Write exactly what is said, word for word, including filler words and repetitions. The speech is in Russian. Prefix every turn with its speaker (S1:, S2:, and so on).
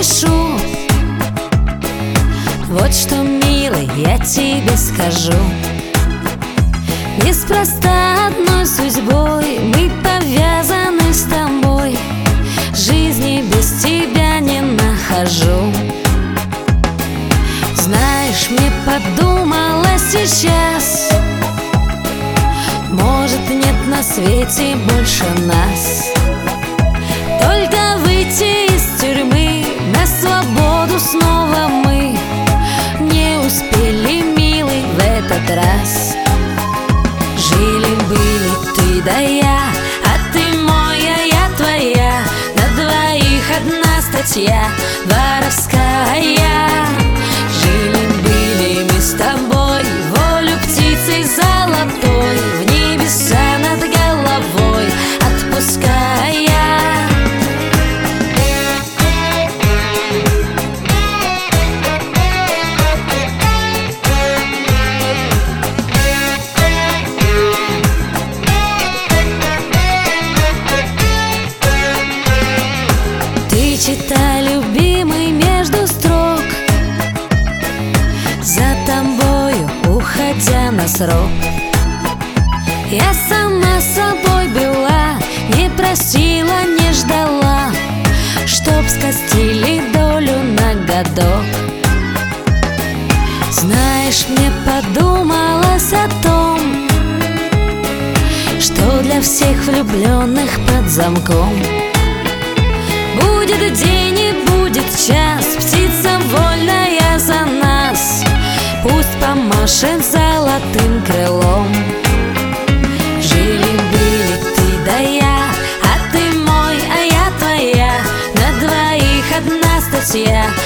S1: напишу. Вот что, милый, я тебе скажу. Неспроста одной судьбой мы повязаны с тобой. Жизни без тебя не нахожу. Знаешь, мне подумалось сейчас, может, нет на свете больше нас. Только выйти из тюрьмы на свободу снова мы не успели, милый, в этот раз. Жили-были ты да я, а ты мой, а я твоя. На двоих одна статья воровская. Жили-были мы с тобой, волю птицей золотой в небеса над головой отпуская. Ты читай, любимый, между строк, за тобою уходя на срок. Я сама собой была, не просила, не ждала, чтоб скостили долю на годок. Знаешь, мне подумалось о том, что для всех влюбленных под замком будет день и будет час, птица вольная за нас пусть помашет золотым крылом. Жили-были ты да я, а ты мой, а я твоя. На двоих одна статья